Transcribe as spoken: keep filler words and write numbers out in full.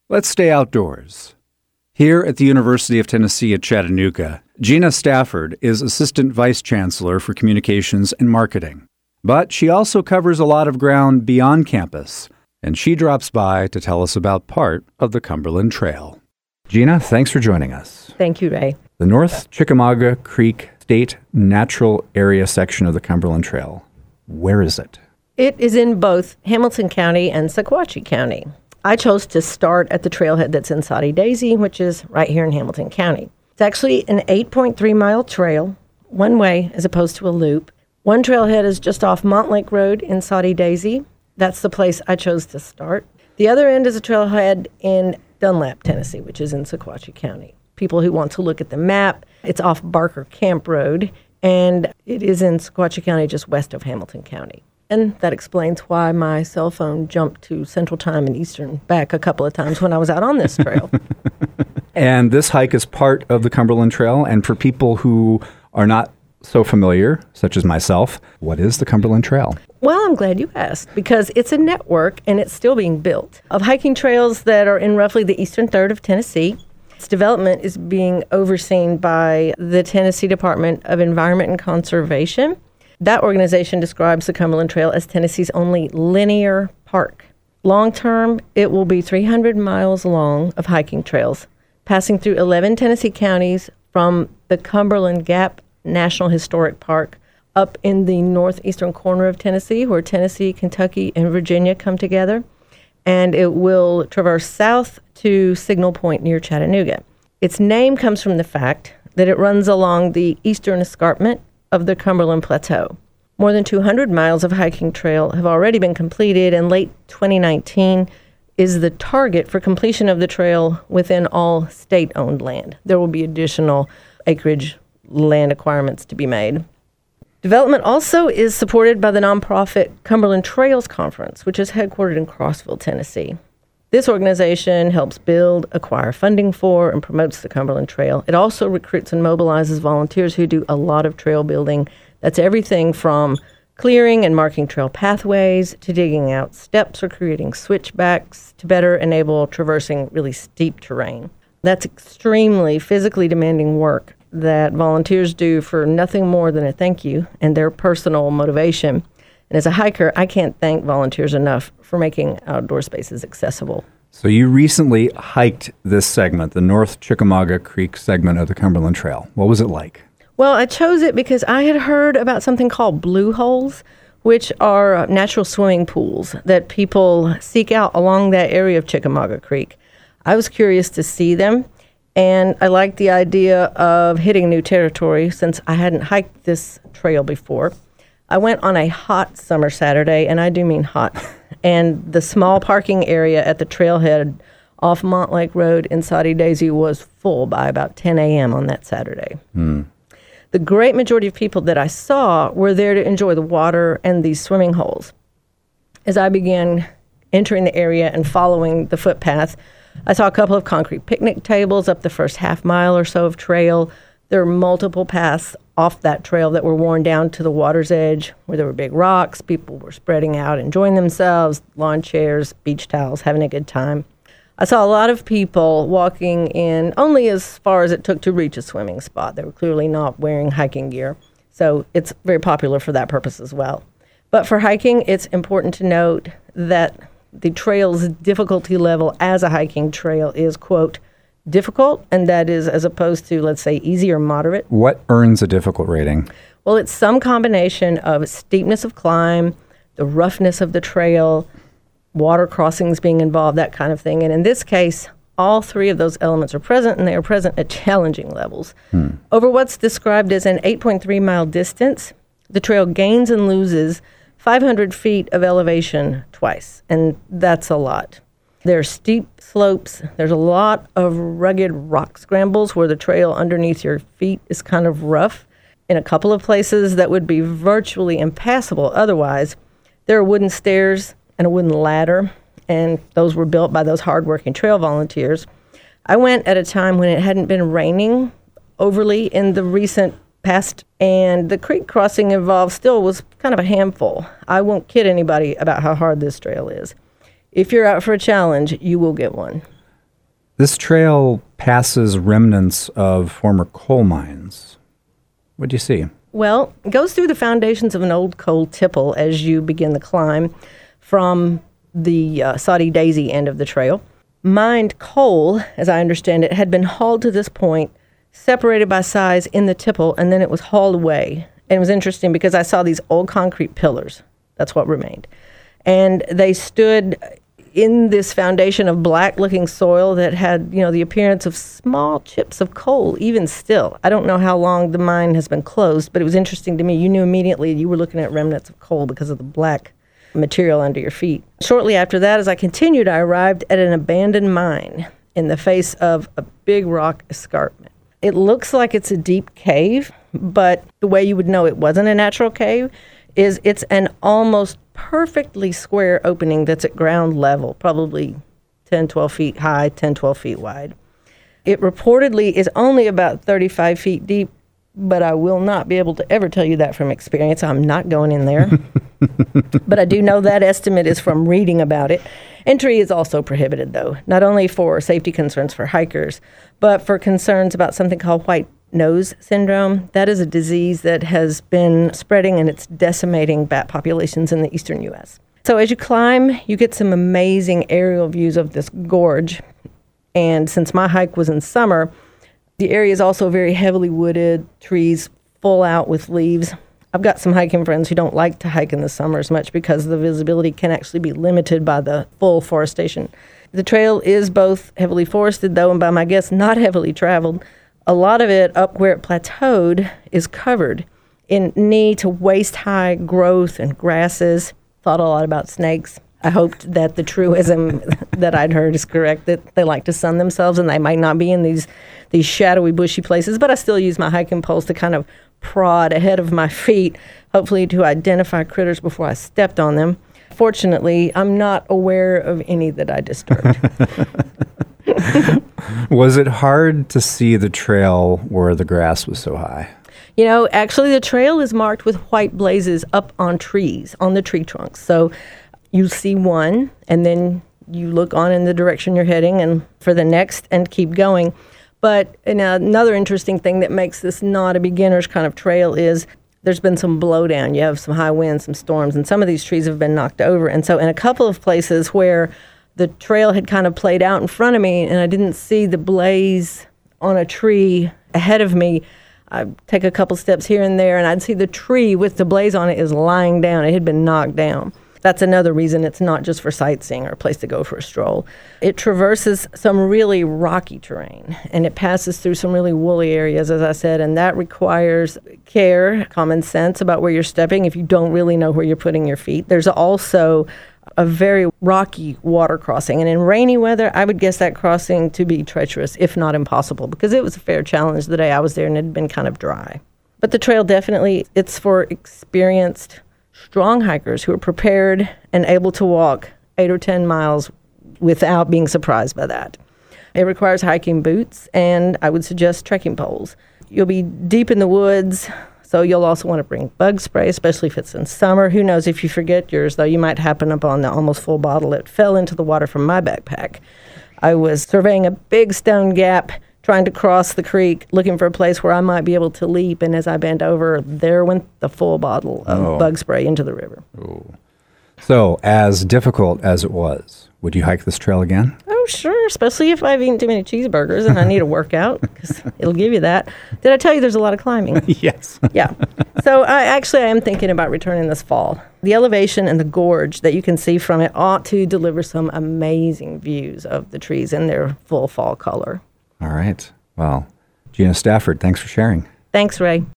Let's stay outdoors. Here at the University of Tennessee at Chattanooga, Gina Stafford is Assistant Vice Chancellor for Communications and Marketing. But she also covers a lot of ground beyond campus, and she drops by to tell us about part of the Cumberland Trail. Gina, thanks for joining us. Thank you, Ray. The North Chickamauga Creek State Natural Area section of the Cumberland Trail. Where is it? It is in both Hamilton County and Sequatchie County. I chose to start at the trailhead that's in Soddy Daisy, which is right here in Hamilton County. It's actually an eight point three mile trail, one way as opposed to a loop. One trailhead is just off Montlake Road in Soddy Daisy. That's the place I chose to start. The other end is a trailhead in Dunlap, Tennessee, which is in Sequatchie County. People who want to look at the map, it's off Barker Camp Road, and it is in Sequatchie County, just west of Hamilton County. And that explains why my cell phone jumped to Central Time and Eastern back a couple of times when I was out on this trail. And this hike is part of the Cumberland Trail. And for people who are not so familiar, such as myself, what is the Cumberland Trail? Well, I'm glad you asked, because it's a network, and it's still being built, of hiking trails that are in roughly the eastern third of Tennessee. Its development is being overseen by the Tennessee Department of Environment and Conservation. That organization describes the Cumberland Trail as Tennessee's only linear park. Long-term, it will be three hundred miles long of hiking trails, passing through eleven Tennessee counties from the Cumberland Gap National Historic Park up in the northeastern corner of Tennessee, where Tennessee, Kentucky, and Virginia come together. And it will traverse south to Signal Point near Chattanooga. Its name comes from the fact that it runs along the eastern escarpment of the Cumberland Plateau. More than two hundred miles of hiking trail have already been completed, and late twenty nineteen is the target for completion of the trail within all state-owned land. There will be additional acreage land acquirements to be made. Development also is supported by the nonprofit Cumberland Trails Conference, which is headquartered in Crossville, Tennessee. This organization helps build, acquire funding for, and promotes the Cumberland Trail. It also recruits and mobilizes volunteers who do a lot of trail building. That's everything from clearing and marking trail pathways to digging out steps or creating switchbacks to better enable traversing really steep terrain. That's extremely physically demanding work that volunteers do for nothing more than a thank you and their personal motivation. And as a hiker, I can't thank volunteers enough for making outdoor spaces accessible. So you recently hiked this segment, the North Chickamauga Creek segment of the Cumberland Trail. What was it like? Well, I chose it because I had heard about something called blue holes, which are natural swimming pools that people seek out along that area of Chickamauga Creek. I was curious to see them, and I liked the idea of hitting new territory since I hadn't hiked this trail before. I went on a hot summer Saturday, and I do mean hot, and the small parking area at the trailhead off Montlake Road in Soddy Daisy was full by about ten a.m. on that Saturday. Hmm. The great majority of people that I saw were there to enjoy the water and these swimming holes. As I began entering the area and following the footpath, I saw a couple of concrete picnic tables up the first half mile or so of trail. There were multiple paths off that trail that were worn down to the water's edge where there were big rocks. People were spreading out, enjoying themselves, lawn chairs, beach towels, having a good time. I saw a lot of people walking in only as far as it took to reach a swimming spot. They were clearly not wearing hiking gear, so it's very popular for that purpose as well. But for hiking, it's important to note that the trail's difficulty level as a hiking trail is, quote, difficult, and that is as opposed to, let's say, easy or moderate. What earns a difficult rating? Well, it's some combination of steepness of climb, the roughness of the trail, water crossings being involved, that kind of thing. And in this case, all three of those elements are present, and they are present at challenging levels. Hmm. Over what's described as an eight point three mile distance, the trail gains and loses five hundred feet of elevation twice, and that's a lot. There are steep slopes. There's a lot of rugged rock scrambles where the trail underneath your feet is kind of rough. In a couple of places that would be virtually impassable otherwise, there are wooden stairs and a wooden ladder, and those were built by those hardworking trail volunteers. I went at a time when it hadn't been raining overly in the recent past, and the creek crossing involved still was kind of a handful. I won't kid anybody about how hard this trail is. If you're out for a challenge, you will get one. This trail passes remnants of former coal mines. What do you see? Well, it goes through the foundations of an old coal tipple as you begin the climb from the uh, Soddy Daisy end of the trail. Mined coal, as I understand it, had been hauled to this point, separated by size in the tipple, and then it was hauled away. And it was interesting because I saw these old concrete pillars. That's what remained. And they stood in this foundation of black-looking soil that had, you know, the appearance of small chips of coal, even still. I don't know how long the mine has been closed, but it was interesting to me. You knew immediately you were looking at remnants of coal because of the black material under your feet. Shortly after that, as I continued, I arrived at an abandoned mine in the face of a big rock escarpment. It looks like it's a deep cave, but the way you would know it wasn't a natural cave is it's an almost perfectly square opening that's at ground level, probably ten, twelve feet high, ten, twelve feet wide. It reportedly is only about thirty-five feet deep, but I will not be able to ever tell you that from experience. I'm not going in there. But I do know that estimate is from reading about it. Entry is also prohibited, though, not only for safety concerns for hikers, but for concerns about something called white nose syndrome. That is a disease that has been spreading and it's decimating bat populations in the eastern U S. So as you climb, you get some amazing aerial views of this gorge. And since my hike was in summer, the area is also very heavily wooded, trees full out with leaves. I've got some hiking friends who don't like to hike in the summer as much because the visibility can actually be limited by the full forestation. The trail is both heavily forested, though, and by my guess, not heavily traveled. A lot of it, up where it plateaued, is covered in knee to waist-high growth and grasses. Thought a lot about snakes. I hoped that the truism that I'd heard is correct, that they like to sun themselves and they might not be in these these shadowy, bushy places, but I still use my hiking poles to kind of prod ahead of my feet, hopefully to identify critters before I stepped on them. Fortunately, I'm not aware of any that I disturbed. Was it hard to see the trail where the grass was so high? You know, actually the trail is marked with white blazes up on trees, on the tree trunks. So you see one, and then you look on in the direction you're heading and for the next and keep going. But and another interesting thing that makes this not a beginner's kind of trail is there's been some blowdown. You have some high winds, some storms, and some of these trees have been knocked over. And so in a couple of places where the trail had kind of played out in front of me and I didn't see the blaze on a tree ahead of me, I'd take a couple steps here and there and I'd see the tree with the blaze on it is lying down. It had been knocked down. That's another reason it's not just for sightseeing or a place to go for a stroll. It traverses some really rocky terrain, and it passes through some really woolly areas, as I said, and that requires care, common sense about where you're stepping if you don't really know where you're putting your feet. There's also a very rocky water crossing, and in rainy weather, I would guess that crossing to be treacherous, if not impossible, because it was a fair challenge the day I was there, and it had been kind of dry. But the trail definitely, it's for experienced strong hikers who are prepared and able to walk eight or ten miles without being surprised by that. It requires hiking boots, and I would suggest trekking poles. You'll be deep in the woods, so you'll also want to bring bug spray, especially if it's in summer. Who knows, if you forget yours, though, you might happen upon the almost full bottle. It fell into the water from my backpack. I was surveying a big stone gap, trying to cross the creek, looking for a place where I might be able to leap. And as I bent over, there went the full bottle of oh. bug spray into the river. Oh. So, as difficult as it was, would you hike this trail again? Oh, sure, especially if I've eaten too many cheeseburgers and I need a workout, because it'll give you that. Did I tell you there's a lot of climbing? Yes. Yeah. So, I actually, I am thinking about returning this fall. The elevation and the gorge that you can see from it ought to deliver some amazing views of the trees in their full fall color. All right. Well, Gina Stafford, thanks for sharing. Thanks, Ray.